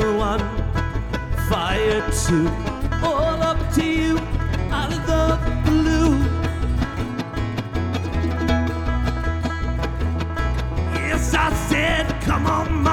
one, fire two, all up to you out of the blue. Yes, I said, come on,